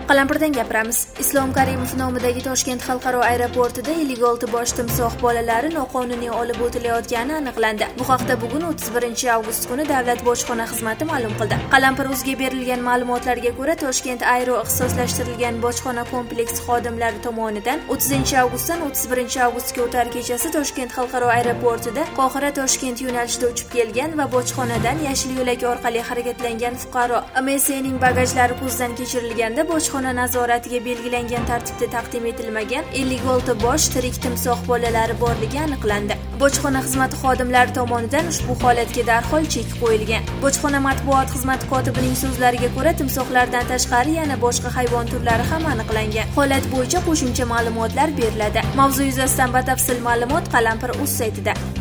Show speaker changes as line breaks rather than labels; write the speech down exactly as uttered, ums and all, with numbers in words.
Qalampirdan gapiramiz. Islom Karimov nomidagi Toshkent xalqaro aeroportida ellik olti bosh timsoh bolalari noqonuniy olib o'tilayotgani aniqlandi. Bu haqda bugun o'ttiz birinchi avgust kuni Davlat bojxona xizmati ma'lum qildi. Qalampir.uzga berilgan ma'lumotlarga ko'ra, Toshkent Aero ixtisoslashtirilgan bojxona kompleksi xodimlari tomonidan o'ttizinchi avgustdan o'ttiz birinchi avgustga o'tar kechasi Toshkent xalqaro aeroportida Qohira-Toshkent yo'nalishida uchib kelgan va bojxonadan yashil yo'lak orqali harakatlangan fuqaro M S ning bagajlari ko'zdan kechirilganda bojxona nazoratiga belgilangan tartibda taqdim etilmagan ellik olti bosh tirik timsoh bolalari borligi aniqlandi. Bojxona xizmati xodimlari tomonidan ushbu holatga darhol chek qo'yilgan. Bojxona matbuot xizmati kotibining so'zlariga ko'ra, timsohlardan tashqari yana boshqa hayvon turlari ham aniqlangan. Holat bo'yicha qo'shimcha ma'lumotlar beriladi. Mavzu yuzasidan batafsil ma'lumot Qalampir.uz saytida.